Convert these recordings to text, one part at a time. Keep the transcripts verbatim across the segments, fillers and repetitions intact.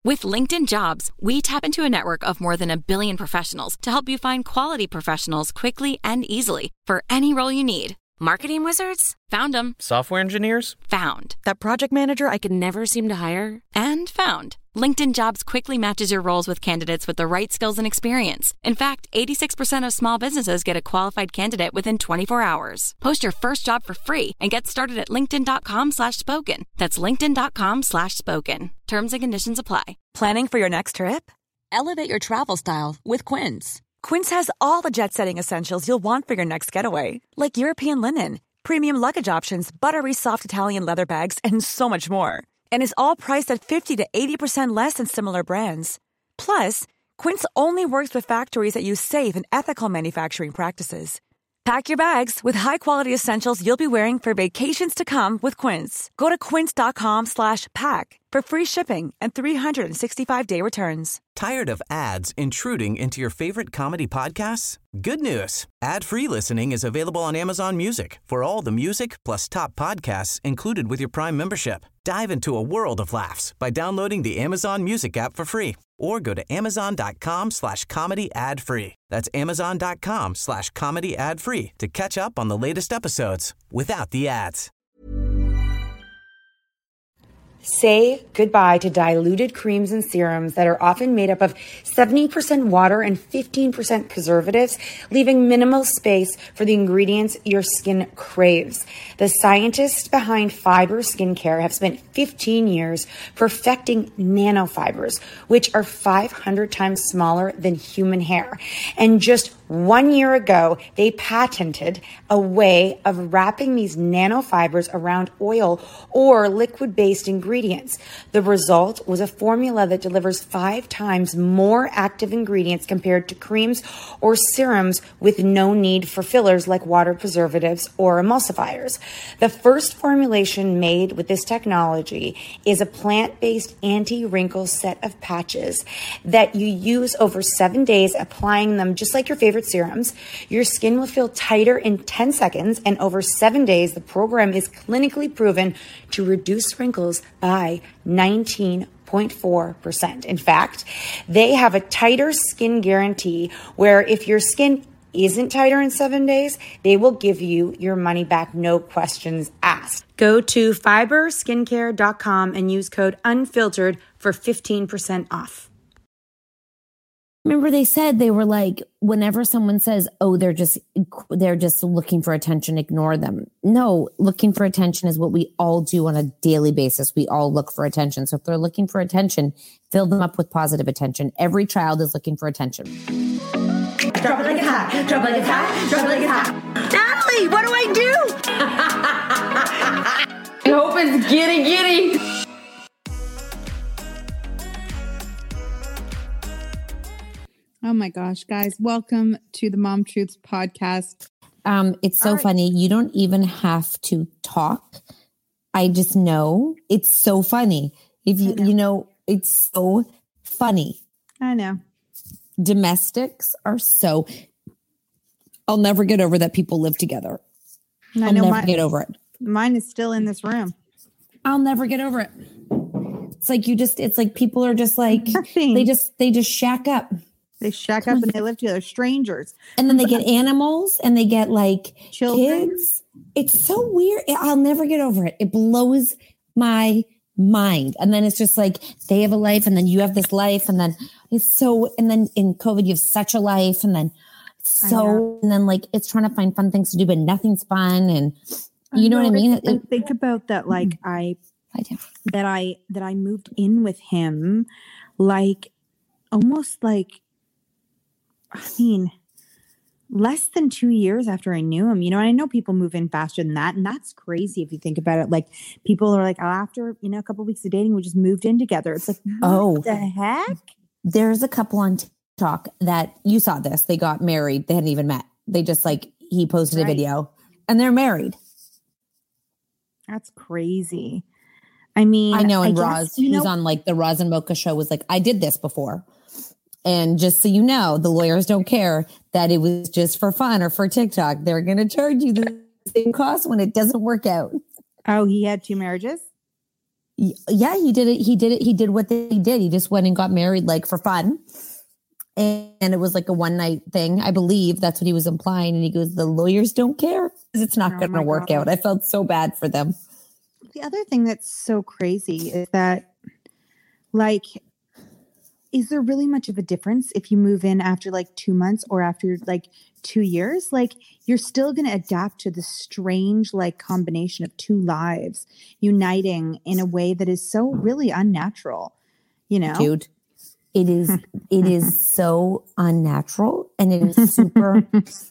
With LinkedIn Jobs, we tap into a network of more than a billion professionals to help you find quality professionals quickly and easily for any role you need. Marketing wizards? Found them. Software engineers? Found. That project manager I could never seem to hire? And found. LinkedIn Jobs quickly matches your roles with candidates with the right skills and experience. In fact, eighty-six percent of small businesses get a qualified candidate within twenty-four hours. Post your first job for free and get started at linkedin.com slash spoken. That's linkedin.com slash spoken. Terms and conditions apply. Planning for your next trip? Elevate your travel style with Quince. Quince has all the jet-setting essentials you'll want for your next getaway, like European linen, premium luggage options, buttery soft Italian leather bags, and so much more. And is all priced at fifty to eighty percent less than similar brands. Plus, Quince only works with factories that use safe and ethical manufacturing practices. Pack your bags with high-quality essentials you'll be wearing for vacations to come with Quince. Go to quince.com slash pack for free shipping and three sixty-five day returns. Tired of ads intruding into your favorite comedy podcasts? Good news. Ad-free listening is available on Amazon Music for all the music plus top podcasts included with your Prime membership. Dive into a world of laughs by downloading the Amazon Music app for free or go to amazon.com slash comedy ad free. That's amazon.com slash comedy ad free to catch up on the latest episodes without the ads. Say goodbye to diluted creams and serums that are often made up of seventy percent water and fifteen percent preservatives, leaving minimal space for the ingredients your skin craves. The scientists behind fiber skincare have spent fifteen years perfecting nanofibers, which are five hundred times smaller than human hair. And just one year ago, they patented a way of wrapping these nanofibers around oil or liquid-based ingredients. The result was a formula that delivers five times more active ingredients compared to creams or serums with no need for fillers like water preservatives or emulsifiers. The first formulation made with this technology is a plant-based anti-wrinkle set of patches that you use over seven days, applying them just like your favorite serums. Your skin will feel tighter in ten seconds, and over seven days, the program is clinically proven to reduce wrinkles by nineteen point four percent. In fact, they have a tighter skin guarantee where if your skin isn't tighter in seven days, they will give you your money back, no questions asked. Go to fiber skincare dot com and use code UNFILTERED for fifteen percent off. Remember they said they were like, whenever someone says, oh, they're just, they're just looking for attention, ignore them. No, looking for attention is what we all do on a daily basis. We all look for attention. So if they're looking for attention, fill them up with positive attention. Every child is looking for attention. Drop it like it's hot. Drop it like it's hot. Drop it like it's hot. Natalie, what do I do? I hope it's giddy giddy. Oh my gosh, guys, welcome to the Mom Truths podcast. Um, it's so All right. funny. You don't even have to talk. I just know it's so funny. If you, know. you know, it's so funny. I know. Domestics are so, I'll never get over that people live together. I I'll know never mine, get over it. Mine is still in this room. I'll never get over it. It's like you just, it's like people are just like, Nothing. they just, they just shack up. They shack up and they live together, strangers. And then they get animals and they get like Children. kids. It's so weird. I'll never get over it. It blows my mind. And then it's just like they have a life and then you have this life. And then it's so, and then in COVID, you have such a life. And then so, and then like it's trying to find fun things to do, but nothing's fun. And you know, know what I mean? It, it, think about that. Like I, I do. that I, that I moved in with him, like almost like, I mean, less than two years after I knew him, you know, and I know people move in faster than that. And that's crazy if you think about it. Like people are like, oh, after, you know, a couple of weeks of dating, we just moved in together. It's like, what oh, the heck? There's a couple on TikTok that you saw this. They got married. They hadn't even met. They just like, he posted Right. a video and they're married. That's crazy. I mean, I know. And I Roz, guess, you who's know, on like the Roz and Mocha show, was like, I did this before. And just so you know, the lawyers don't care that it was just for fun or for TikTok. They're going to charge you the same cost when it doesn't work out. Oh, he had two marriages? Yeah, he did it. He did it. He did what they did. He just went and got married like for fun. And, and it was like a one night thing. I believe that's what he was implying. And he goes, the lawyers don't care because it's not oh going to work God. out. I felt so bad for them. The other thing that's so crazy is that, like, is there really much of a difference if you move in after like two months or after like two years? Like, you're still going to adapt to the strange like combination of two lives uniting in a way that is so really unnatural, you know? Dude, it is, it is so unnatural, and it is super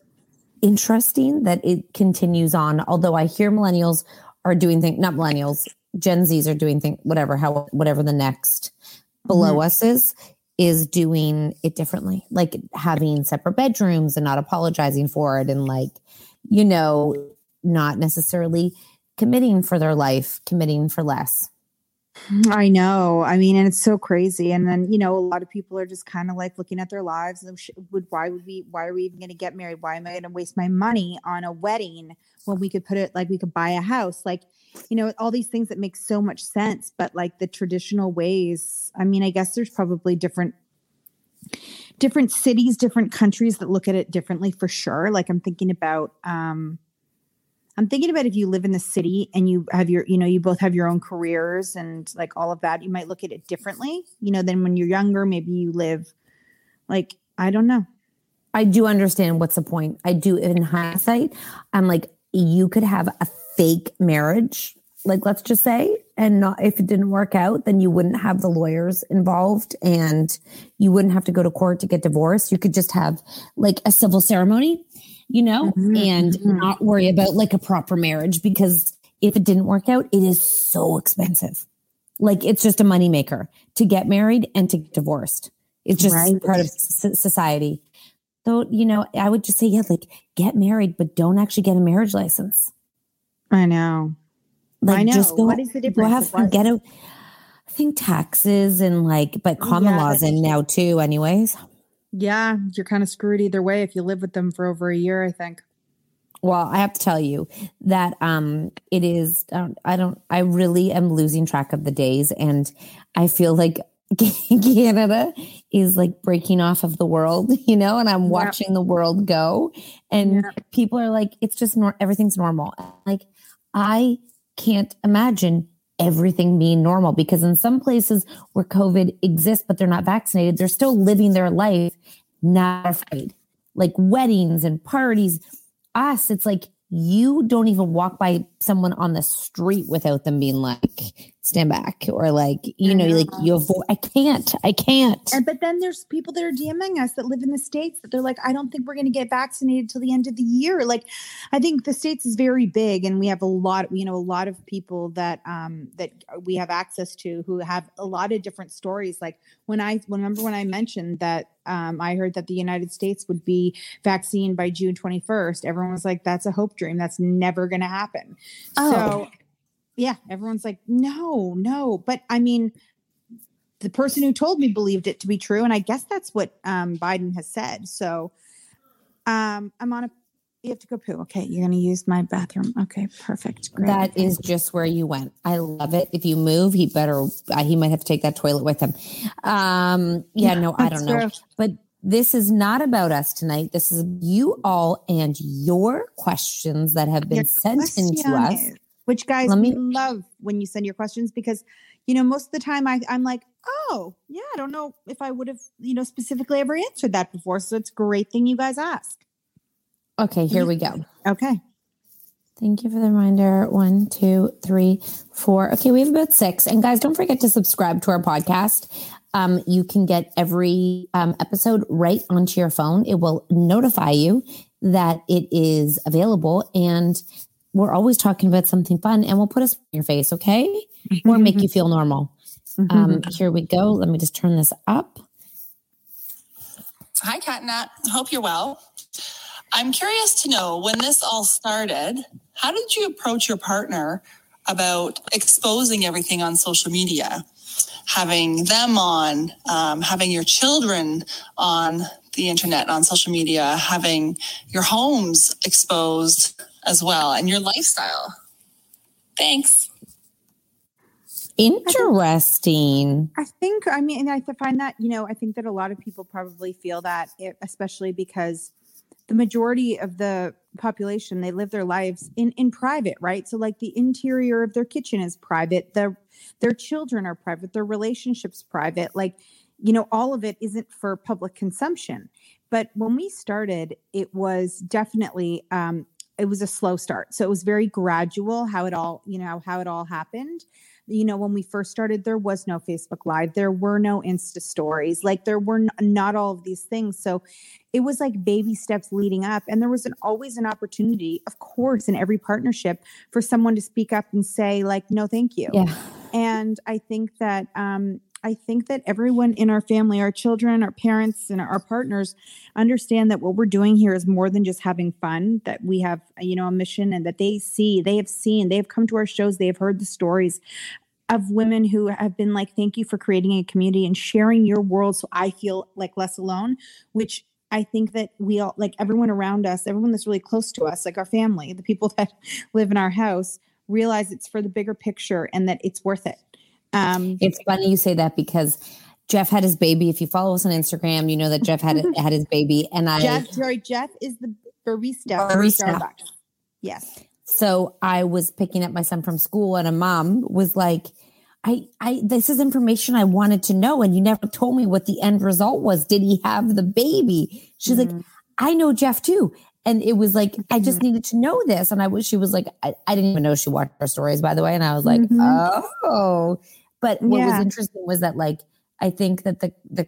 interesting that it continues on. Although I hear millennials are doing things, not millennials, Gen Zs are doing things, whatever, how, whatever the next below mm-hmm. us is, is doing it differently, like having separate bedrooms and not apologizing for it. And like, you know, not necessarily committing for their life, committing for less. I know. I mean, and it's so crazy. And then, you know, a lot of people are just kind of like looking at their lives and would, why would we, why are we even going to get married? Why am I going to waste my money on a wedding when we could put it, like we could buy a house? Like, you know, all these things that make so much sense, but like the traditional ways, I mean, I guess there's probably different, different cities, different countries that look at it differently for sure. Like I'm thinking about, um, I'm thinking about if you live in the city and you have your, you know, you both have your own careers and like all of that, you might look at it differently, you know, than when you're younger, maybe you live like, I don't know. I do understand what's the point. I do in hindsight. I'm like, you could have a fake marriage, like, let's just say, and not, if it didn't work out, then you wouldn't have the lawyers involved and you wouldn't have to go to court to get divorced. You could just have like a civil ceremony, you know, mm-hmm. and mm-hmm. not worry about like a proper marriage, because if it didn't work out, it is so expensive. Like it's just a moneymaker to get married and to get divorced. It's just right. part of s- society. So, you know, I would just say, yeah, like get married, but don't actually get a marriage license. I know. Like, I know. Just go, what is the difference? Go have fun, get out. I think taxes and like, but common yeah, laws in now too, anyways. Yeah, you're kind of screwed either way if you live with them for over a year, I think. Well, I have to tell you that um, it is, um, I don't, I really am losing track of the days, and I feel like Canada is like breaking off of the world, you know, and I'm watching yeah. the world go, and yeah. people are like, it's just, nor- everything's normal. Like, I can't imagine everything being normal, because in some places where COVID exists, but they're not vaccinated, they're still living their life, not afraid. Like weddings and parties. Us, it's like you don't even walk by someone on the street without them being like, stand back, or like, you know, know. like you avoid, I can't, I can't. And, but then there's people that are DMing us that live in the States that they're like, I don't think we're going to get vaccinated till the end of the year. Like, I think the States is very big, and we have a lot, you know, a lot of people that, um, that we have access to who have a lot of different stories. Like when I, remember when I mentioned that, um, I heard that the United States would be vaccinated by June twenty-first. Everyone was like, that's a hope dream. That's never going to happen. Oh. So yeah, everyone's like, no, no. But I mean, the person who told me believed it to be true. And I guess that's what um, Biden has said. So um, I'm on a, you have to go poo. Okay. You're going to use my bathroom. Okay. Perfect. Great. That is just where you went. I love it. If you move, he better, uh, he might have to take that toilet with him. Um, yeah, no, I don't know. True. But this is not about us tonight. This is you all and your questions that have been your sent in to us. Which, guys, Let me, we love when you send your questions, because, you know, most of the time I, I'm like, oh, yeah, I don't know if I would have, you know, specifically ever answered that before. So it's a great thing you guys ask. Okay, here we go. Okay. Thank you for the reminder. One, two, three, four. Okay, we have about six. And guys, don't forget to subscribe to our podcast. Um, you can get every um, episode right onto your phone. It will notify you that it is available, and we're always talking about something fun, and we'll put us in your face, okay? Or make you feel normal. Um, here we go. Let me just turn this up. Hi, Kat and Nat. Hope you're well. I'm curious to know, when this all started, how did you approach your partner about exposing everything on social media? Having them on, um, having your children on the internet, on social media, having your homes exposed as well, and your lifestyle. Thanks. Interesting. I think, I mean, I find that, you know, I think that a lot of people probably feel that, especially because the majority of the population, they live their lives in, in private, right? So like the interior of their kitchen is private. Their, their children are private. Their relationships private. Like, you know, all of it isn't for public consumption. But when we started, it was definitely, um, it was a slow start. So it was very gradual how it all, you know, how it all happened. You know, when we first started, there was no Facebook Live. There were no Insta stories. Like there were n- not all of these things. So it was like baby steps leading up. And there was an, always an opportunity, of course, in every partnership for someone to speak up and say like, no, thank you. Yeah. And I think that, um, I think that everyone in our family, our children, our parents, and our partners understand that what we're doing here is more than just having fun, that we have, you know, a mission, and that they see, they have seen, they have come to our shows, they have heard the stories of women who have been like, thank you for creating a community and sharing your world so I feel like less alone, which I think that we all, like everyone around us, everyone that's really close to us, like our family, the people that live in our house, realize it's for the bigger picture and that it's worth it. Um, it's funny you say that because Jeff had his baby. If you follow us on Instagram, you know that Jeff had had his baby, and I. Jeff, sorry, Jeff is the barista. Barista. Starbucks. Yes. So I was picking up my son from school, and a mom was like, "I, I, this is information I wanted to know, and you never told me what the end result was. Did he have the baby?" She's mm-hmm. like, "I know Jeff too." And it was like, I just needed to know this. And I was, she was like, I, I didn't even know she watched our stories, by the way. And I was like, mm-hmm. oh, but what yeah. was interesting was that, like, I think that the, the,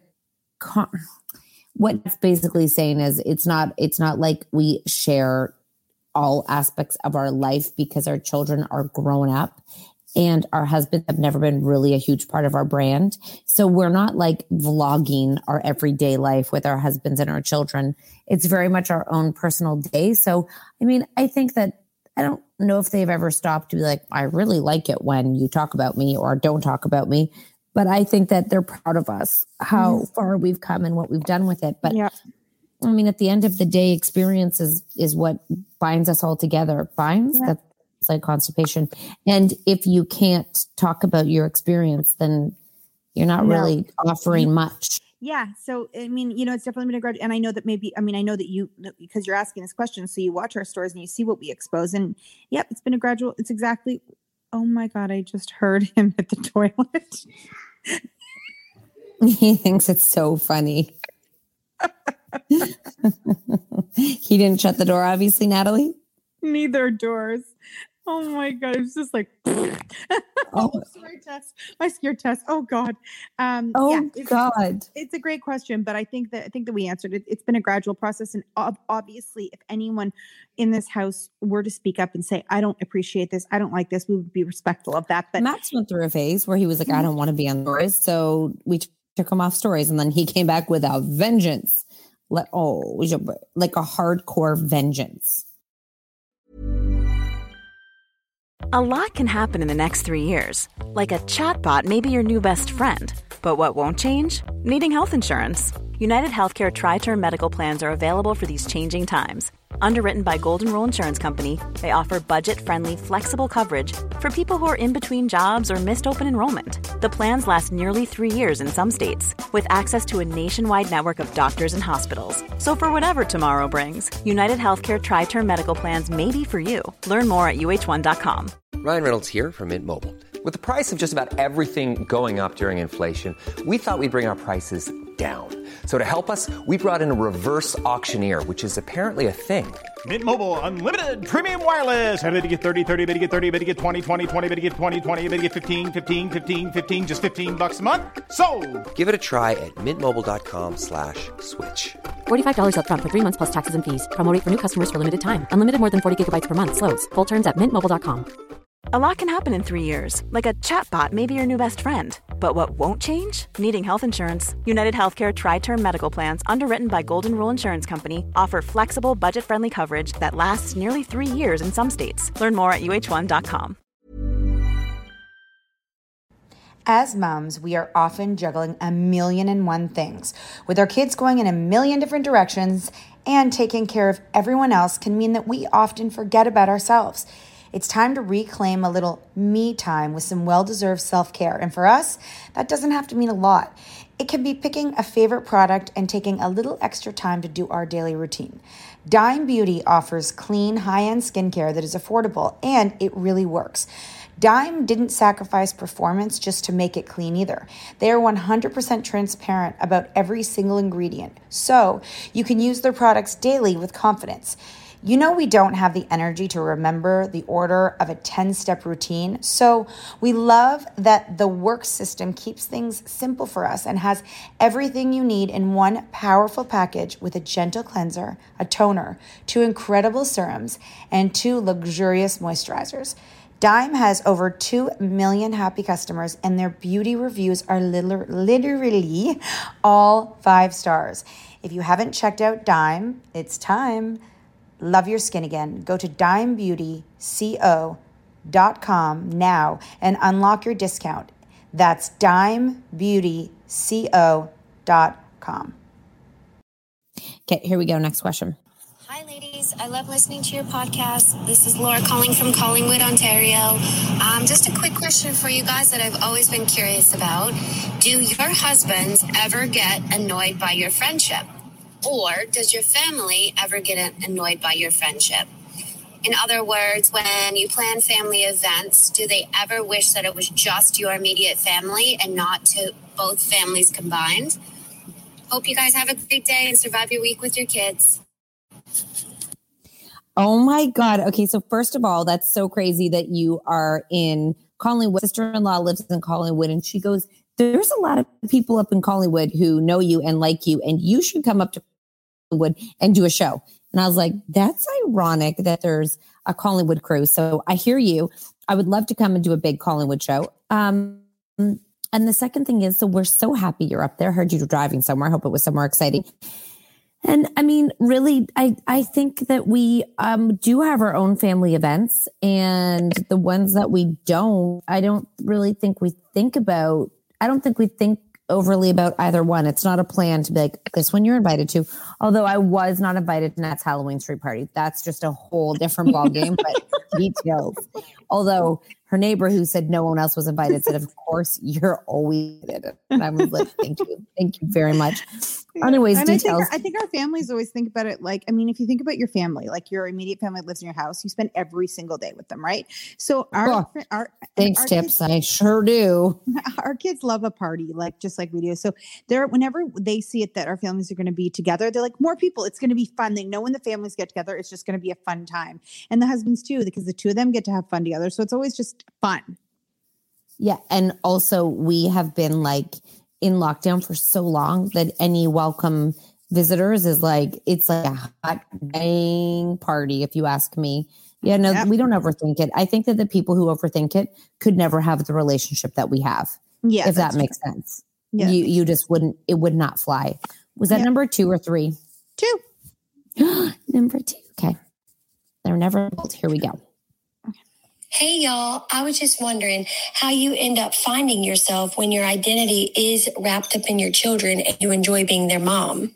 what it's basically saying is it's not, it's not like we share all aspects of our life because our children are grown up and our husbands have never been really a huge part of our brand. So we're not like vlogging our everyday life with our husbands and our children. It's very much our own personal day. So, I mean, I think that I don't know if they've ever stopped to be like, I really like it when you talk about me or don't talk about me. But I think that they're proud of us, how mm. far we've come and what we've done with it. But yeah. I mean, at the end of the day, experience is, is what binds us all together. Binds? Yeah. That's like constipation. And if you can't talk about your experience, then you're not no. really offering much. Yeah. So, I mean, you know, it's definitely been a grudge. And I know that maybe, I mean, I know that you, because you're asking this question, so you watch our stories and you see what we expose. And yep, it's been a gradual, it's exactly, oh my God, I just heard him at the toilet. He thinks it's so funny. He didn't shut the door, obviously, Natalie. Neither doors. Oh my God. It's just like, oh, oh sorry, Tess. My scared Tess. Oh God. Um, oh yeah, it's, God. It's a great question, but I think that, I think that we answered it. It's been a gradual process. And ob- obviously if anyone in this house were to speak up and say, I don't appreciate this, I don't like this, we would be respectful of that. But Max went through a phase where he was like, I don't want to be on stories. So we t- took him off stories, and then he came back with a vengeance. Like, oh, like a hardcore vengeance. A lot can happen in the next three years. Like a chatbot may be your new best friend. But what won't change? Needing health insurance. United Healthcare Tri-Term Medical Plans are available for these changing times. Underwritten by Golden Rule Insurance Company, they offer budget-friendly, flexible coverage for people who are in between jobs or missed open enrollment. The plans last nearly three years in some states, with access to a nationwide network of doctors and hospitals. So for whatever tomorrow brings, United Healthcare Tri-Term Medical Plans may be for you. Learn more at U H one dot com. Ryan Reynolds here from Mint Mobile. With the price of just about everything going up during inflation, we thought we'd bring our prices down. So to help us, we brought in a reverse auctioneer, which is apparently a thing. Mint Mobile Unlimited Premium Wireless. How to get thirty, thirty, how to get thirty, how to get twenty, twenty, twenty, how to get twenty, twenty, how to get fifteen, fifteen, fifteen, fifteen, just fifteen bucks a month? Sold! Give it a try at mintmobile.com slash switch. forty-five dollars up front for three months plus taxes and fees. Promo rate for new customers for limited time. Unlimited more than forty gigabytes per month. Slows full terms at mint mobile dot com. A lot can happen in three years, like a chatbot may be your new best friend. But what won't change? Needing health insurance. United Healthcare Tri-Term Medical Plans, underwritten by Golden Rule Insurance Company, offer flexible, budget-friendly coverage that lasts nearly three years in some states. Learn more at U H one dot com. As moms, we are often juggling a million and one things. With our kids going in a million different directions, and taking care of everyone else can mean that we often forget about ourselves. It's time to reclaim a little me time with some well-deserved self-care. And for us, that doesn't have to mean a lot. It can be picking a favorite product and taking a little extra time to do our daily routine. Dime Beauty offers clean, high-end skincare that is affordable, and it really works. Dime didn't sacrifice performance just to make it clean either. They are one hundred percent transparent about every single ingredient, so you can use their products daily with confidence. You know we don't have the energy to remember the order of a ten-step routine, so we love that the work system keeps things simple for us and has everything you need in one powerful package with a gentle cleanser, a toner, two incredible serums, and two luxurious moisturizers. Dime has over two million happy customers, and their beauty reviews are liter- literally all five stars. If you haven't checked out Dime, it's time. Love your skin again. Go to dime beauty co dot com now and unlock your discount. That's dime beauty co dot com. Okay, here we go. Next question. Hi, ladies. I love listening to your podcast. This is Laura calling from Collingwood, Ontario. Um, just a quick question for you guys that I've always been curious about. Do your husbands ever get annoyed by your friendship? Or does your family ever get annoyed by your friendship? In other words, when you plan family events, do they ever wish that it was just your immediate family and not to both families combined? Hope you guys have a great day and survive your week with your kids. Oh my God. Okay. So first of all, that's so crazy that you are in Collingwood. Sister-in-law lives in Collingwood, and she goes, there's a lot of people up in Collingwood who know you and like you, and you should come up to Collingwood and do a show. And I was like, that's ironic that there's a Collingwood crew. So I hear you. I would love to come and do a big Collingwood show. Um, and the second thing is, so we're so happy you're up there. Heard you were driving somewhere. Hope it was somewhere exciting. And I mean, really, I, I think that we um, do have our own family events, and the ones that we don't, I don't really think we think about. I don't think we think overly about either one. It's not a plan to be like, this one you're invited to. Although I was not invited to Nat's Halloween street party. That's just a whole different ballgame, but details. Although her neighbor who said no one else was invited said, of course, you're always invited. And I was like, thank you. Thank you very much. Anyways, and details. I think, I think our families always think about it like, I mean, if you think about your family, like your immediate family lives in your house, you spend every single day with them, right? So our, oh, our thanks, our Tips. Kids, I sure do. Our kids love a party, like just like we do. So they're whenever they see it that our families are going to be together, they're like, more people, it's going to be fun. They know when the families get together, it's just going to be a fun time. And the husbands too, because the two of them get to have fun together. So it's always just fun. Yeah. And also we have been like in lockdown for so long that any welcome visitors is like, it's like a hot dang party, if you ask me. Yeah, no, yep. We don't overthink it. I think that the people who overthink it could never have the relationship that we have. Yeah, if that makes true. sense. Yeah, you you just wouldn't, it would not fly. Was that yep. number two or three? Two. Number two. Okay. They're never built. Here we go. Hey, y'all. I was just wondering how you end up finding yourself when your identity is wrapped up in your children and you enjoy being their mom.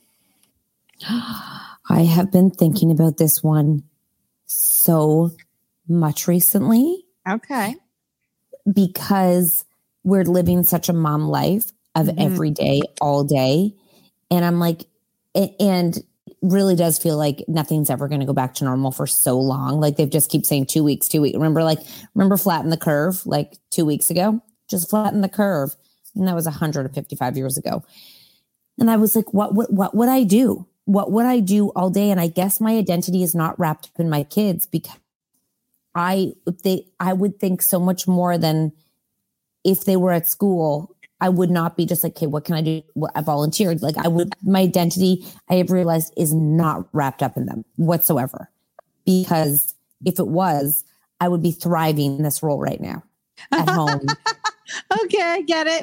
I have been thinking about this one so much recently. Okay. Because we're living such a mom life of mm-hmm. every day, all day. And I'm like, and really does feel like nothing's ever going to go back to normal for so long. Like they've just keep saying two weeks, two weeks. Remember, like, remember flatten the curve like two weeks ago, just flatten the curve. And that was one hundred fifty-five years ago. And I was like, what, what, what would I do? What would I do all day? And I guess my identity is not wrapped up in my kids because I, they, I would think so much more than if they were at school. I would not be just like, okay, what can I do? Well, I volunteered. Like I would, my identity, I have realized is not wrapped up in them whatsoever. Because if it was, I would be thriving in this role right now at home. Okay, I get it.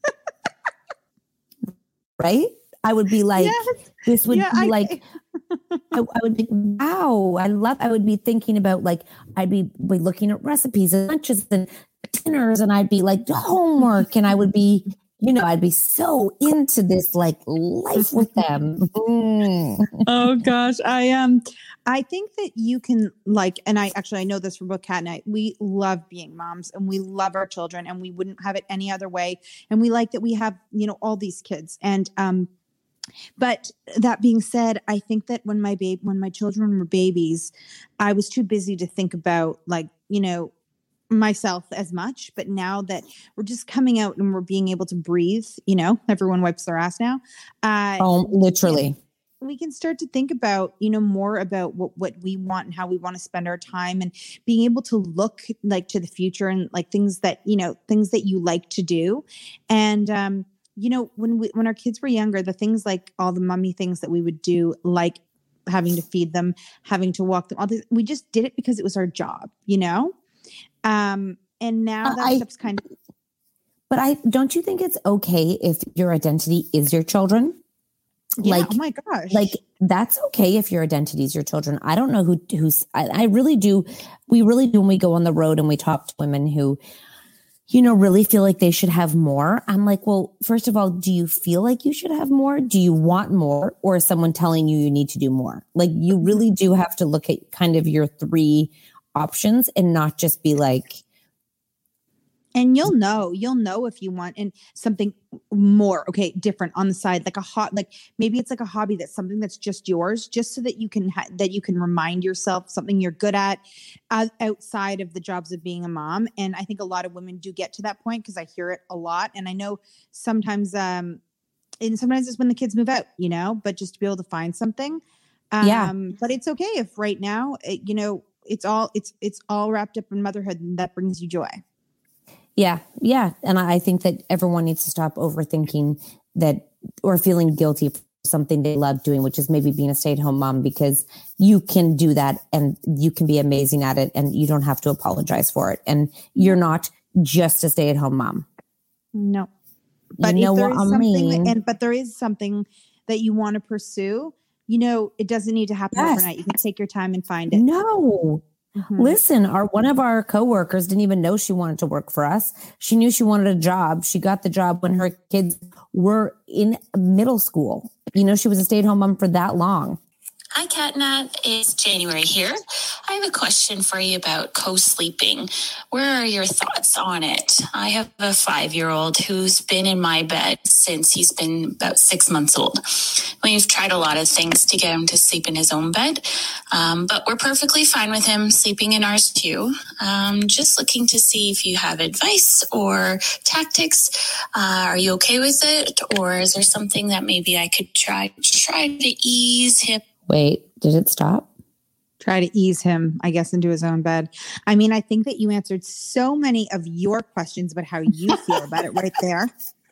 Right? I would be like, yes. this would yeah, be I, like, I, I would be, wow, I love, I would be thinking about like, I'd be, be looking at recipes and lunches and dinners, and I'd be like homework, and I would be You know, I'd be so into this like life with them. Mm. Oh gosh. I um I think that you can like, and I actually I know this from both Kat and I, we love being moms and we love our children and we wouldn't have it any other way. And we like that we have, you know, all these kids. And um but that being said, I think that when my babe when my children were babies, I was too busy to think about like, you know, myself as much. But now that we're just coming out and we're being able to breathe, you know, everyone wipes their ass now. Uh, oh, literally. We can start to think about, you know, more about what, what we want and how we want to spend our time and being able to look like to the future and like things that, you know, things that you like to do. And, um, you know, when we, when our kids were younger, the things like all the mummy things that we would do, like having to feed them, having to walk them, all this, we just did it because it was our job, you know? Um, and now that I, stuff's kind of, but I don't you think it's okay if your identity is your children? yeah, Like, oh my gosh. like that's okay if your identity is your children. I don't know who, who's, I, I really do. We really do when we go on the road and we talk to women who, you know, really feel like they should have more. I'm like, well, first of all, do you feel like you should have more? Do you want more? Or is someone telling you you need to do more? Like you really do have to look at kind of your three options and not just be like, and you'll know, you'll know if you want and something more, okay, different on the side, like a hot, like maybe it's like a hobby that's something that's just yours, just so that you can, ha- that you can remind yourself something you're good at uh, outside of the jobs of being a mom. And I think a lot of women do get to that point because I hear it a lot. And I know sometimes, um, and sometimes it's when the kids move out, you know, but just to be able to find something. Um, Yeah. But it's okay if right now, it, you know, it's all, it's, it's all wrapped up in motherhood and that brings you joy. Yeah. Yeah. And I think that everyone needs to stop overthinking that or feeling guilty for something they love doing, which is maybe being a stay-at-home mom, because you can do that and you can be amazing at it and you don't have to apologize for it. And you're not just a stay-at-home mom. No. But you know if there what is I something mean? that, and but there is something that you want to pursue, you know, it doesn't need to happen Yes. overnight. You can take your time and find it. No. Mhm. Listen, our one of our coworkers didn't even know she wanted to work for us. She knew she wanted a job. She got the job when her kids were in middle school. You know, she was a stay-at-home mom for that long. Hi, Catnat. It's January here. I have a question for you about co-sleeping. Where are your thoughts on it? I have a five-year-old who's been in my bed since he's been about six months old. We've tried a lot of things to get him to sleep in his own bed, um, but we're perfectly fine with him sleeping in ours too. Um, just looking to see if you have advice or tactics. Uh, are you okay with it? Or is there something that maybe I could try, try to ease him? Wait, did it stop? Try to ease him, I guess, into his own bed. I mean, I think that you answered so many of your questions about how you feel about it right there.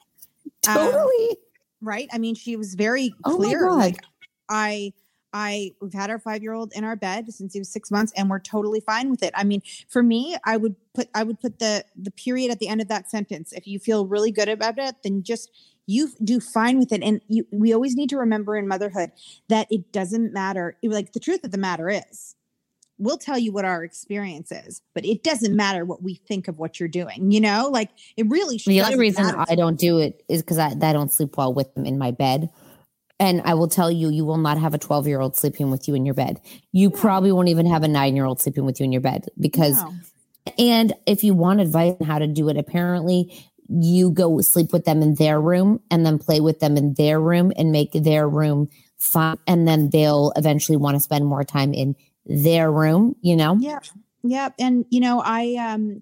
Totally. Um, right? I mean, she was very Oh my clear. God. Like, I, I, we've had our five-year-old in our bed since he was six months, and we're totally fine with it. I mean, for me, I would put, I would put the the period at the end of that sentence. If you feel really good about it, then just you do fine with it. And you, we always need to remember in motherhood that it doesn't matter. Like the truth of the matter is, we'll tell you what our experience is, but it doesn't matter what we think of what you're doing. You know, like it really. The only reason matter. I don't do it is because I, I don't sleep well with them in my bed. And I will tell you, you will not have a twelve-year-old sleeping with you in your bed. You probably won't even have a nine-year-old sleeping with you in your bed because, No. and if you want advice on how to do it, apparently you go sleep with them in their room and then play with them in their room and make their room fun. And then they'll eventually want to spend more time in their room, you know? Yeah. Yeah. And, you know, I, um,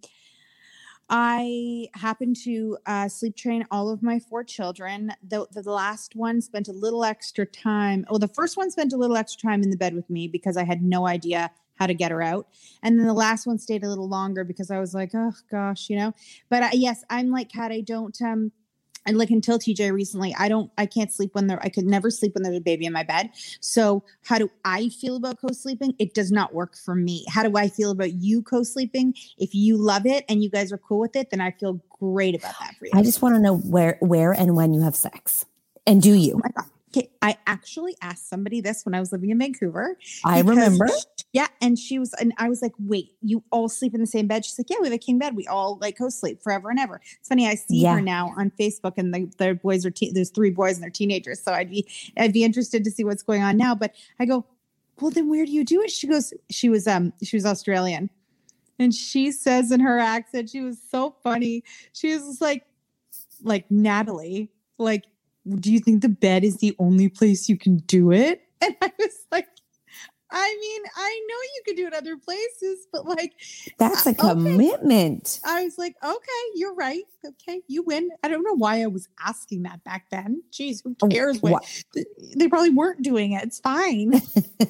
I happen to uh, sleep train all of my four children. The, the last one spent a little extra time. Well, the first one spent a little extra time in the bed with me because I had no idea how to get her out. And then the last one stayed a little longer because I was like, oh gosh, you know, but uh, yes, I'm like Kat. I don't, um, and like until T J recently, I don't, I can't sleep when there, I could never sleep when there's a baby in my bed. So how do I feel about co-sleeping? It does not work for me. How do I feel about you co-sleeping? If you love it and you guys are cool with it, then I feel great about that for you. I just want to know where, where and when you have sex. And do you? Oh my God. Okay, I actually asked somebody this when I was living in Vancouver. I remember. Yeah, and she was, and I was like, "Wait, you all sleep in the same bed?" She's like, "Yeah, we have a king bed. We all like co-sleep forever and ever." It's funny. I see Yeah. her now on Facebook, and the, their boys are te- there's three boys and they're teenagers. So I'd be I'd be interested to see what's going on now. But I go, "Well, then where do you do it?" She goes, "She was um she was Australian," and she says in her accent, she was so funny. She was just like, like Natalie, like, do you think the bed is the only place you can do it? And I was like, I mean, I know you could do it other places, but like, That's a okay. commitment. I was like, okay, you're right. Okay, you win. I don't know why I was asking that back then. Jeez, who cares? What? They probably weren't doing it. It's fine.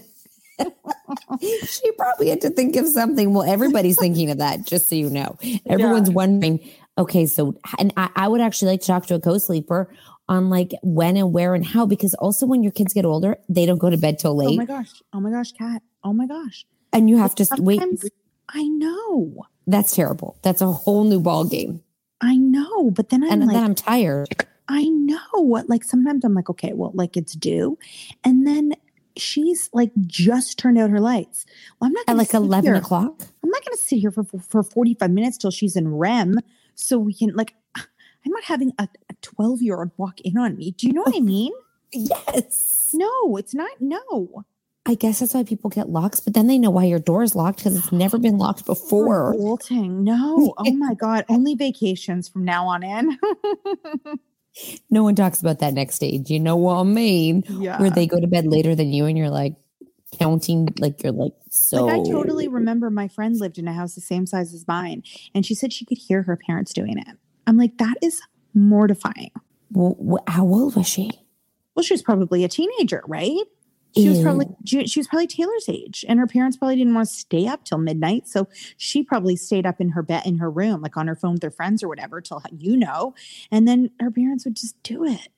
She probably had to think of something. Well, everybody's thinking of that, just so you know. Everyone's Yeah. wondering, okay, so, and I, I would actually like to talk to a co-sleeper on like when and where and how, because also when your kids get older, they don't go to bed till late. Oh my gosh. Oh my gosh, Kat. Oh my gosh. And you have to wait. Sometimes- I know. That's terrible. That's a whole new ball game. I know. But then I'm And like, then I'm tired. I know. Like sometimes I'm like, okay, well, like it's due. And then she's like just turned out her lights. Well, I'm not At gonna like sit eleven here. o'clock. I'm not going to sit here for, for forty-five minutes till she's in R E M so we can like, I'm not having a twelve year old walk in on me. Do you know what I mean? Yes. No, it's not. No. I guess that's why people get locks, but then they know why your door is locked because it's never been locked before. Bolting. No. Oh my God. Only vacations from now on in. No one talks about that next stage. You know what I mean? Yeah. Where they go to bed later than you and you're like counting, like you're like, so. Like I totally remember my friend lived in a house the same size as mine, and she said she could hear her parents doing it. I'm like, that is mortifying. Well, wh- how old was she? Well, she was probably a teenager, right? She was Ew. probably she she was probably Taylor's age, and her parents probably didn't want to stay up till midnight, so she probably stayed up in her bed in her room, like on her phone with her friends or whatever, till you know, and then her parents would just do it.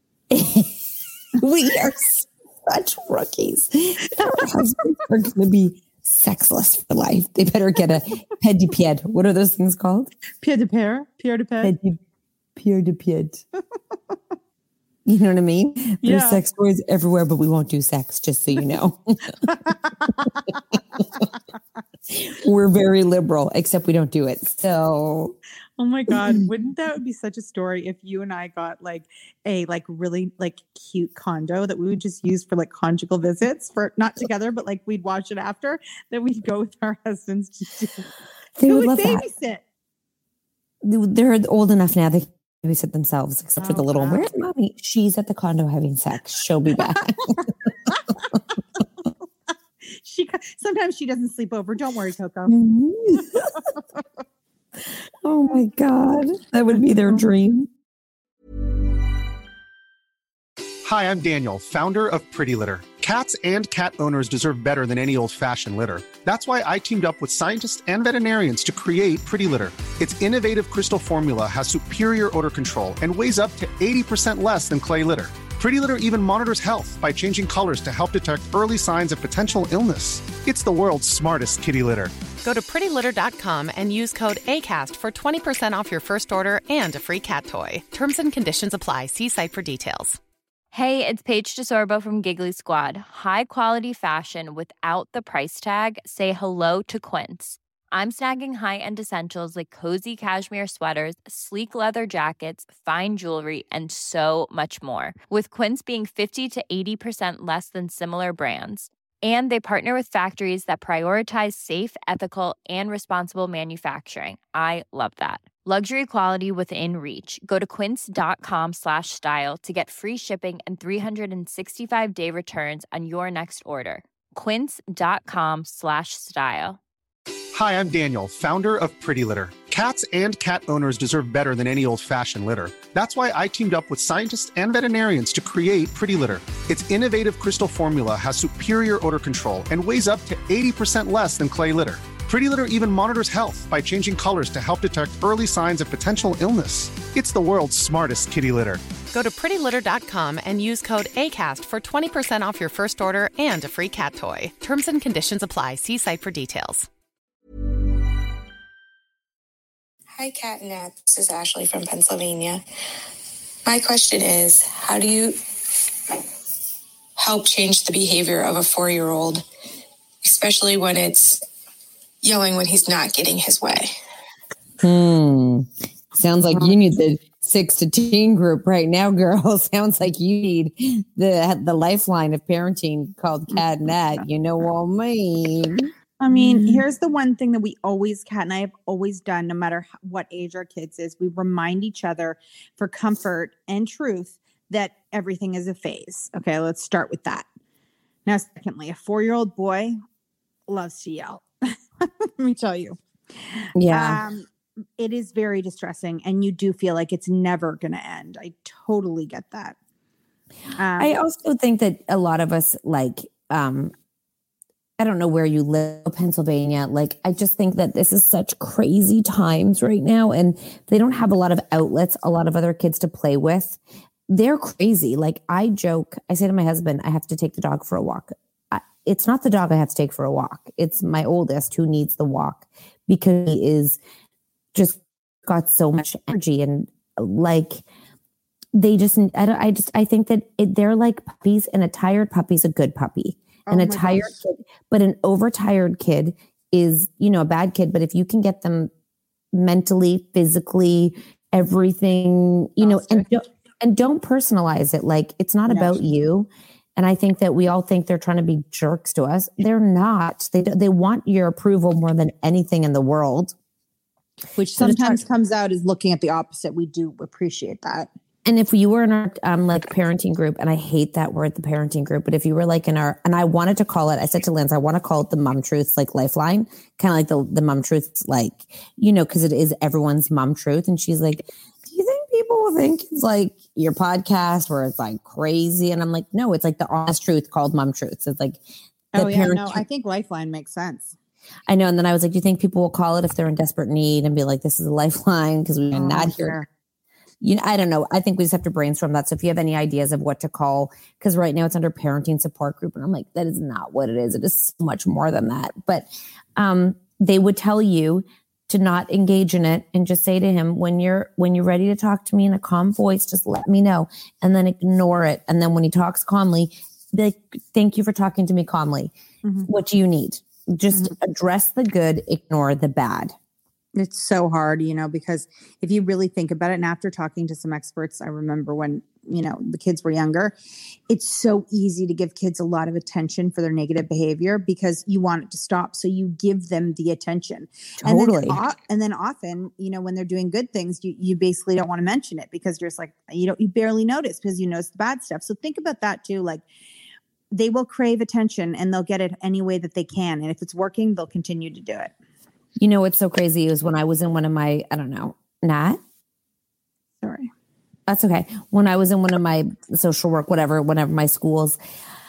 We are such rookies. Our husbands are going to be sexless for life. They better get a ped de pied. What are those things called? Pied de pair, pied de ped. Pied de pied. You know what I mean? There's Yeah. sex toys everywhere, but we won't do sex, just so you know. We're very liberal, except we don't do it. So, Oh my God. Wouldn't that be such a story if you and I got like a like really like cute condo that we would just use for like conjugal visits for not together, but like we'd watch it after that we'd go with our husbands to do. they Who would love that. babysit? They're old enough now. They can babysit themselves, except for the Oh, little one. wow. Where's mommy? She's at the condo having sex. She'll be back. She sometimes she doesn't sleep over. Don't worry, Coco. Oh my God. That would be their dream. Hi, I'm Daniel, founder of Pretty Litter. Cats and cat owners deserve better than any old-fashioned litter. That's why I teamed up with scientists and veterinarians to create Pretty Litter. Its innovative crystal formula has superior odor control and weighs up to eighty percent less than clay litter. Pretty Litter even monitors health by changing colors to help detect early signs of potential illness. It's the world's smartest kitty litter. Go to pretty litter dot com and use code ACAST for twenty percent off your first order and a free cat toy. Terms and conditions apply. See site for details. Hey, it's Paige DeSorbo from Giggly Squad. High quality fashion without the price tag. Say hello to Quince. I'm snagging high-end essentials like cozy cashmere sweaters, sleek leather jackets, fine jewelry, and so much more. With Quince being fifty to eighty percent less than similar brands. And they partner with factories that prioritize safe, ethical, and responsible manufacturing. I love that. Luxury quality within reach. Go to quince.com slash style to get free shipping and three sixty-five day returns on your next order. Quince.com slash style. Hi, I'm Daniel, founder of Pretty Litter. Cats and cat owners deserve better than any old-fashioned litter. That's why I teamed up with scientists and veterinarians to create Pretty Litter. Its innovative crystal formula has superior odor control and weighs up to eighty percent less than clay litter. Pretty Litter even monitors health by changing colors to help detect early signs of potential illness. It's the world's smartest kitty litter. Go to pretty litter dot com and use code ACAST for twenty percent off your first order and a free cat toy. Terms and conditions apply. See site for details. Hi, Kat and Nat. This is Ashley from Pennsylvania. My question is, how do you help change the behavior of a four-year-old, especially when it's yelling when he's not getting his way? Hmm. Sounds like you need the six to teen group right now, girl. Sounds like you need the the lifeline of parenting called Cat and Nat. You know what I mean? I mean, here's the one thing that we always, Kat and I have always done, no matter what age our kids is, we remind each other for comfort and truth that everything is a phase. Okay, let's start with that. Now, secondly, a four-year-old boy loves to yell. Let me tell you. Yeah. Um, it is very distressing, and you do feel like it's never going to end. I totally get that. Um, I also think that a lot of us, like, um, I don't know where you live, Pennsylvania. Like, I just think that this is such crazy times right now, and they don't have a lot of outlets, a lot of other kids to play with. They're crazy. Like, I joke, I say to my husband, I have to take the dog for a walk. I, it's not the dog I have to take for a walk. It's my oldest who needs the walk because he is just got so much energy, and like, they just, I, don't, I just, I think that it, they're like puppies, and a tired puppy's a good puppy. And Oh a my tired gosh. kid, but an overtired kid is, you know, a bad kid. But if you can get them mentally, physically, everything, you know, and don't, and don't personalize it. Like, it's not No. about you. And I think that we all think they're trying to be jerks to us. They're not. They they want your approval more than anything in the world. Which So to sometimes try- comes out as looking at the opposite. We do appreciate that. And if you were in our um, like parenting group, and I hate that word, the parenting group, but if you were like in our, and I wanted to call it, I said to Linz, I want to call it the Mom Truths like lifeline, kind of like the the Mom Truths, like, you know, because it is everyone's mom truth. And she's like, do you think people will think it's like your podcast where it's like crazy? And I'm like, no, it's like the honest truth called Mom Truths. It's like the Oh, yeah. parent No, truth. I think Lifeline makes sense. I know. And then I was like, do you think people will call it if they're in desperate need and be like, this is a lifeline because we're Oh, not here? sure. You know, I don't know. I think we just have to brainstorm that. So if you have any ideas of what to call, because right now it's under parenting support group, and I'm like, that is not what it is. It is so much more than that. But um, they would tell you to not engage in it and just say to him, when you're when you're ready to talk to me in a calm voice, just let me know, and then ignore it. And then when he talks calmly, be like, thank you for talking to me calmly. Mm-hmm. What do you need? Just address the good, ignore the bad. It's so hard, you know, because if you really think about it, and after talking to some experts, I remember when, you know, the kids were younger, it's so easy to give kids a lot of attention for their negative behavior because you want it to stop. So you give them the attention. Totally. And then, o- and then often, you know, when they're doing good things, you, you basically don't want to mention it because you're just like, you don't, you barely notice because you notice the bad stuff. So think about that too. Like, they will crave attention and they'll get it any way that they can. And if it's working, they'll continue to do it. You know what's so crazy is when I was in one of my, I don't know, Nat? Sorry. That's okay. When I was in one of my social work, whatever, whenever my schools,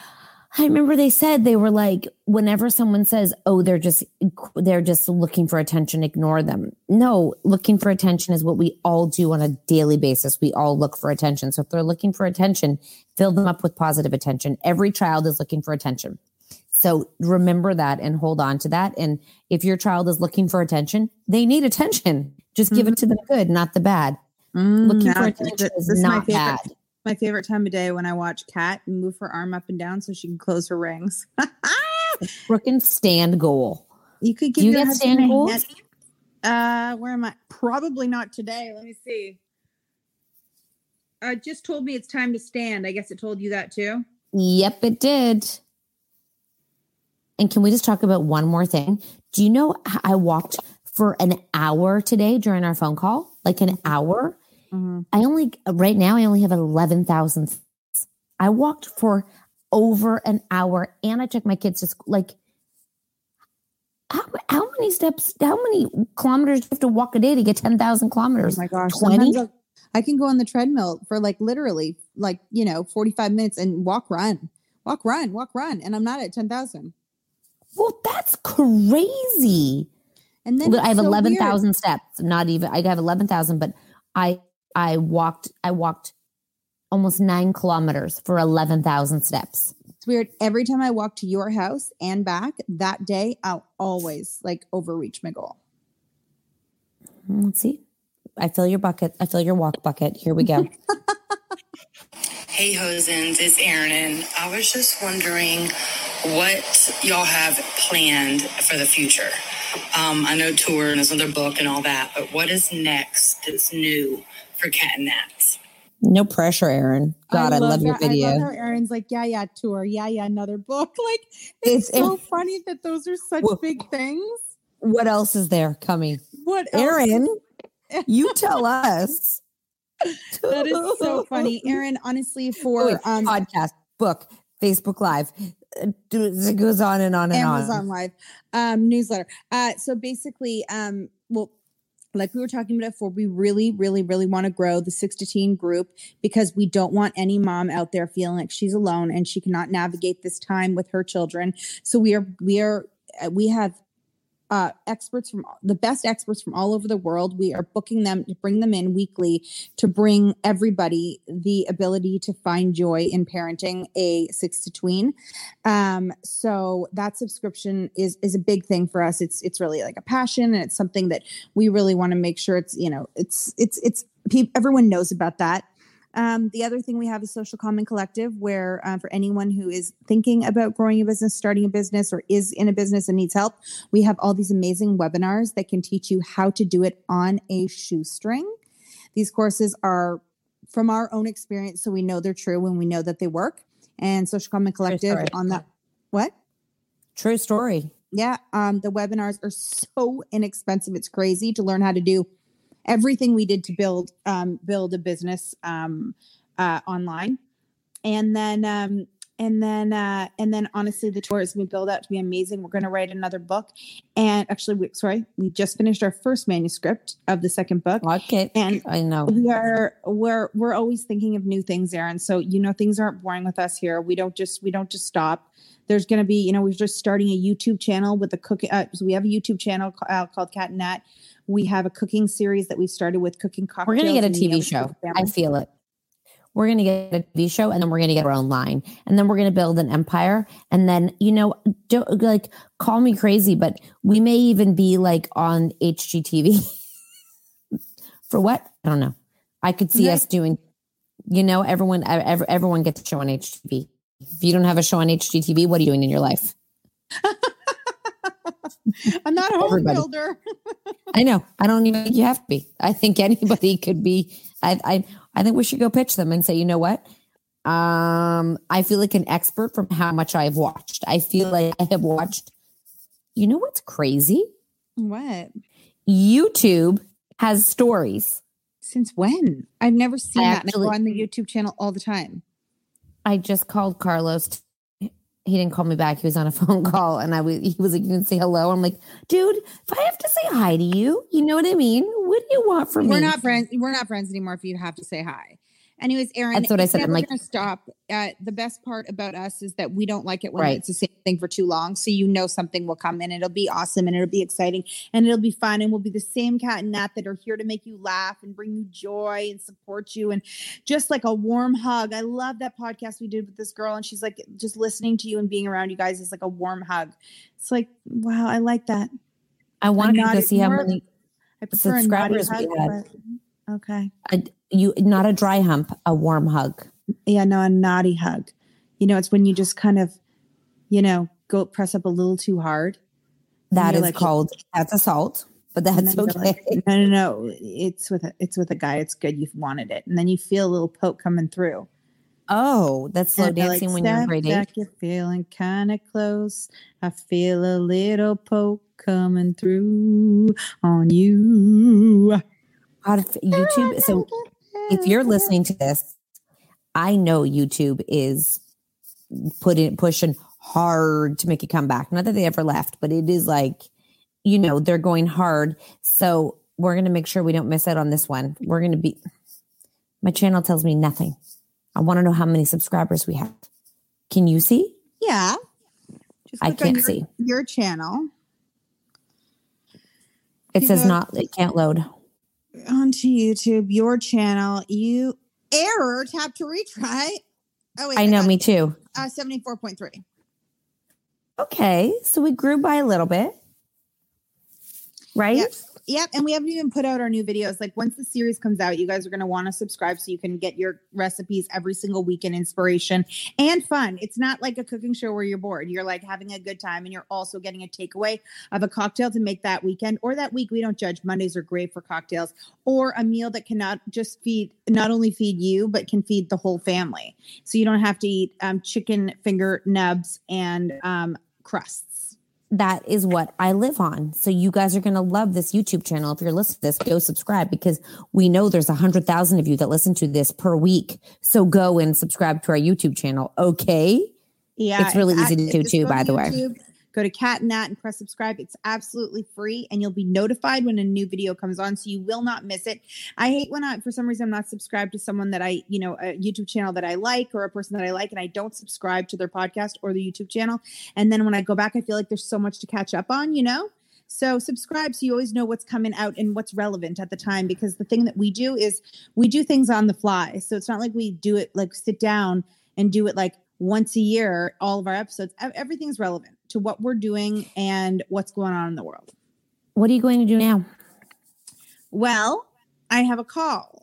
I remember they said, they were like, whenever someone says, oh, they're just, they're just looking for attention, ignore them. No, looking for attention is what we all do on a daily basis. We all look for attention. So if they're looking for attention, fill them up with positive attention. Every child is looking for attention. So remember that and hold on to that. And if your child is looking for attention, they need attention. Just give Mm-hmm. it to them good, not the bad. Mm, Looking for now, attention this is is my not favorite, bad. my favorite time of day when I watch Kat move her arm up and down so she can close her rings. Frickin' stand goal. You could give Do you your get husband stand a goals? hand- Uh, where am I? Probably not today. Let me see. Uh, it just told me it's time to stand. I guess it told you that too. Yep, it did. And can we just talk about one more thing? Do you know how I walked for an hour today during our phone call? Like an hour? Mm-hmm. I only, right now, I only have eleven thousand steps. I walked for over an hour and I took my kids to school. Like, how, how many steps, how many kilometers do you have to walk a day to get ten thousand kilometers? Oh my gosh. twenty? Sometimes I'll- I can go on the treadmill for like literally like, you know, forty-five minutes and walk, run, walk, run, walk, run. And I'm not at ten thousand. Well, that's crazy. And then I have it's so eleven weird. thousand steps. Not even, I have eleven thousand, but I, I walked, I walked almost nine kilometers for eleven thousand steps. It's weird. Every time I walk to your house and back that day, I'll always like overreach my goal. Let's see. I fill your bucket. I fill your walk bucket. Here we go. Hey, Hosens, it's Erin, and I was just wondering what y'all have planned for the future. Um, I know tour and there's another book and all that, but what is next that's new for Cat and Nats? No pressure, Erin. God, I love, I love your that. video. I love how Erin's like, yeah, yeah, tour. Yeah, yeah, another book. Like, it's, it's so it, funny that those are such well, big things. What else is there coming? What else? Erin, you tell us. That is so funny. Erin, honestly, for Wait, um, podcast, book, Facebook Live, it goes on and on and Amazon on. Amazon Live, um, newsletter. Uh, so basically, um, well, like we were talking about before, we really, really, really want to grow the six to teen group because we don't want any mom out there feeling like she's alone and she cannot navigate this time with her children. So we are, we are, we have Uh, experts from the best experts from all over the world. We are booking them to bring them in weekly to bring everybody the ability to find joy in parenting a six to tween. Um, so that subscription is is a big thing for us. It's it's really like a passion, and it's something that we really want to make sure it's you know it's it's it's everyone knows about that. Um, the other thing we have is Social Common Collective, where uh, for anyone who is thinking about growing a business, starting a business, or is in a business and needs help, we have all these amazing webinars that can teach you how to do it on a shoestring. These courses are from our own experience, so we know they're true and we know that they work. And Social Common Collective on that. What? True story. Yeah. Um, the webinars are so inexpensive. It's crazy to learn how to do everything we did to build um, build a business um, uh, online, and then um, and then uh, and then honestly, the tour is going to build out to be amazing. We're going to write another book, and actually, we, sorry, we just finished our first manuscript of the second book. Okay, and I know we are we're we're always thinking of new things, Erin. So you know, things aren't boring with us here. We don't just we don't just stop. There's going to be, you know, we're just starting a YouTube channel with a cooking. Uh, so we have a YouTube channel uh, called Cat and Nat. We have a cooking series that we started with cooking cocktails. We're going to get a T V show. I feel it. We're going to get a T V show, and then we're going to get our own line, and then we're going to build an empire. And then, you know, don't like call me crazy, but we may even be like on H G T V. For what? I don't know. I could see us doing, you know, everyone, every, everyone gets a show on H G T V. If you don't have a show on H G T V, what are you doing in your life? I'm not a home Everybody. builder. I know. I don't even think you have to be. I think anybody could be. I, I I think we should go pitch them and say, you know what? Um, I feel like an expert from how much I've watched. I feel like I have watched. You know what's crazy? What? YouTube has stories. Since when? I've never seen I that. Actually, and I go on the YouTube channel all the time. I just called Carlos. T- He didn't call me back. He was on a phone call, and I was. He was like, "You can say hello." I'm like, "Dude, if I have to say hi to you, you know what I mean? What do you want from we're me?" We're not friends. We're not friends anymore. If you have to say hi. Anyways, Erin, that's what I said. I'm like, going to stop. Uh, the best part about us is that we don't like it when right. it's the same thing for too long. So you know something will come and it'll be awesome and it'll be exciting and it'll be fun and we'll be the same Cat and Nat that are here to make you laugh and bring you joy and support you and just like a warm hug. I love that podcast we did with this girl and she's like, just listening to you and being around you guys is like a warm hug. It's like, wow, I like that. I wanted to see how many I prefer subscribers a hug, we had. But, okay. I, You not a dry hump, a warm hug. Yeah, no, a naughty hug. You know, it's when you just kind of, you know, go press up a little too hard. That is like, called that's assault, but that's okay. Like, no, no, no. It's with a, it's with a guy. It's good. You've wanted it, and then you feel a little poke coming through. Oh, that's slow and dancing like, when you're in grade eight. Back, you're feeling kind of close. I feel a little poke coming through on you. God, YouTube. So if you're listening to this, I know YouTube is putting pushing hard to make it come back. Not that they ever left, but it is like, you know, they're going hard. So we're going to make sure we don't miss out on this one. We're going to be, my channel tells me nothing. I want to know how many subscribers we have. Can you see? Yeah. Just I can't your, see. Your channel. It you says go- not, it can't load. Onto YouTube, your channel, you error, tap to retry. Oh, wait, I know, me too. Uh, seventy-four point three. Okay, so we grew by a little bit, right? Yeah, Yep, and we haven't even put out our new videos. Like once the series comes out, you guys are going to want to subscribe so you can get your recipes every single week and inspiration and fun. It's not like a cooking show where you're bored. You're like having a good time and you're also getting a takeaway of a cocktail to make that weekend or that week. We don't judge. Mondays are great for cocktails or a meal that cannot just feed, not only feed you, but can feed the whole family. So you don't have to eat um, chicken finger nubs and um, crusts. That is what I live on. So you guys are going to love this YouTube channel. If you're listening to this, go subscribe because we know there's a hundred thousand of you that listen to this per week. So go and subscribe to our YouTube channel. Okay. Yeah. It's really it's easy at, to do too, by the YouTube, way. Go to Cat and Nat and press subscribe. It's absolutely free and you'll be notified when a new video comes on. So you will not miss it. I hate when I, for some reason, I'm not subscribed to someone that I, you know, a YouTube channel that I like or a person that I like, and I don't subscribe to their podcast or the YouTube channel. And then when I go back, I feel like there's so much to catch up on, you know? So subscribe so you always know what's coming out and what's relevant at the time, because the thing that we do is we do things on the fly. So it's not like we do it like sit down and do it like once a year, all of our episodes. Everything's relevant to what we're doing and what's going on in the world. What are you going to do now? Well, I have a call.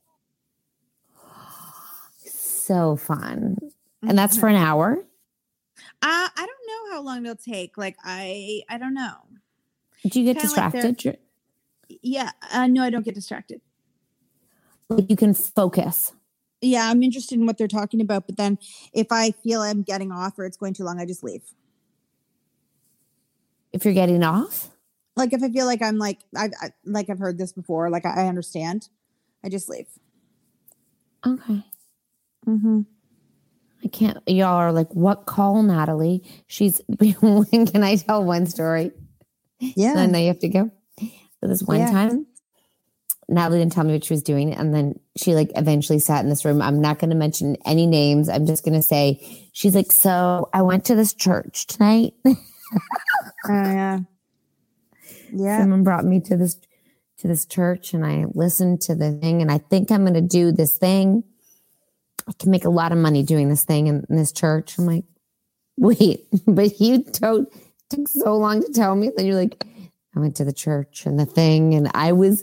So fun. And that's for an hour? Uh, I don't know how long it'll take. Like, I I don't know. Do you get Kinda distracted? like yeah. Uh, no, I don't get distracted. Like you can focus. Yeah, I'm interested in what they're talking about. But then if I feel I'm getting off or it's going too long, I just leave. If you're getting off? Like if I feel like I'm like, I've, I, like I've heard this before, like I, I understand, I just leave. Okay. Mm-hmm. I can't, y'all are like, what call, Natalie? She's, can I tell one story? Yeah. So I know you have to go. So this one Yeah. time, Natalie didn't tell me what she was doing. And then she like eventually sat in this room. I'm not going to mention any names. I'm just going to say, she's like, so I went to this church tonight. Oh, yeah. Yeah. Someone brought me to this, to this church and I listened to the thing and I think I'm going to do this thing. I can make a lot of money doing this thing in, in this church. I'm like, wait, but you told, took so long to tell me. Then you're like, I went to the church and the thing and I was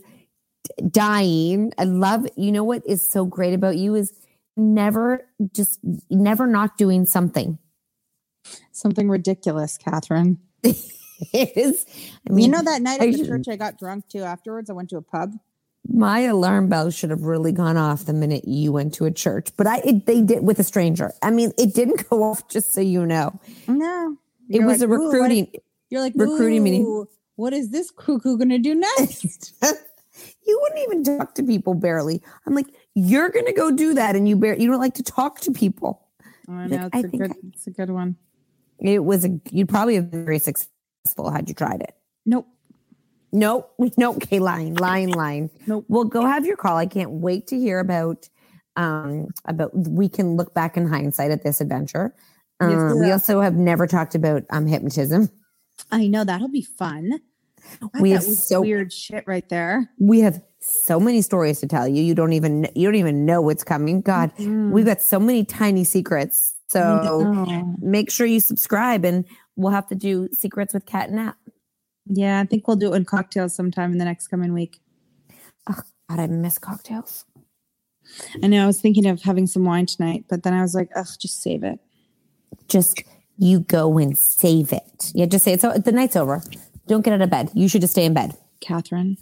dying. I love, you know what is so great about you is never just, never not doing something. Something ridiculous, Catherine. It is. I mean, you know, that night at I the should- church I got drunk too afterwards. I went to a pub. My alarm bell should have really gone off the minute you went to a church, but I it, they did with a stranger. I mean, it didn't go off, just so you know. No, It You're was like, a "Ooh, what recruiting is-" You're like recruiting "Ooh, meeting. What is this cuckoo going to do next? You wouldn't even talk to people barely. I'm like, you're going to go do that, and you bar- you don't like to talk to people. Oh, I Like, know it's I a think good. I- it's a good one. It was a. You'd probably have been very successful had you tried it. Nope. Nope. Nope. Okay, lying, lying, lying. Nope. Well, go have your call. I can't wait to hear about. Um, about we can look back in hindsight at this adventure. Yes, Um, we yeah. also have never talked about um hypnotism. I know that'll be fun. What? We That have was so- weird shit right there. We have so many stories to tell you. You don't even you don't even know what's coming. God, Mhm. we've got so many tiny secrets. I So know. make sure you subscribe, and we'll have to do secrets with Cat and Nat. Yeah, I think we'll do it in cocktails sometime in the next coming week. Oh God, I miss cocktails. I know. I was thinking of having some wine tonight, but then I was like, ugh, just save it. Just you go and save it. Yeah, just say it. So the night's over. Don't get out of bed. You should just stay in bed. Catherine,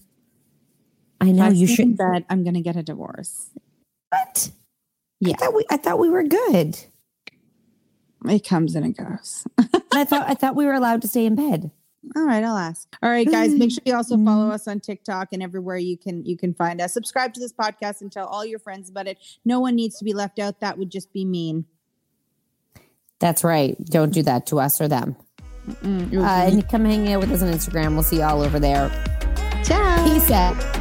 I know if I you stay in should. bed, I'm going to get a divorce. What? Yeah. I thought we I thought we were good. It comes and it goes. I thought I thought we were allowed to stay in bed. All right, I'll ask. All right, guys, make sure you also follow us on TikTok and everywhere you can you can find us. Subscribe to this podcast and tell all your friends about it. No one needs to be left out. That would just be mean. That's right. Don't do that to us or them. Mm-mm. Uh, and come hang out with us on Instagram. We'll see you all over there. Ciao. Peace out.